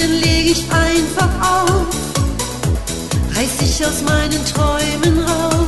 dann leg ich einfach auf, reiß dich aus meinen Träumen raus.